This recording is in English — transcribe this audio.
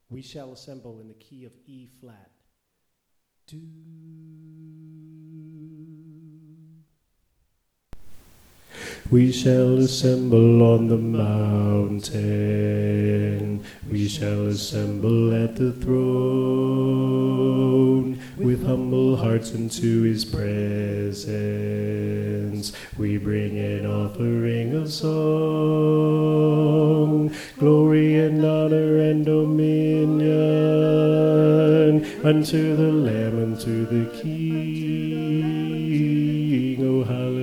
We shall assemble in the key of E flat. Do. We shall assemble on the mountain. We shall assemble at the throne. With humble hearts into his presence, we bring an offering of song, glory and honor and dominion unto the Lamb and to the King. Oh, hallelujah.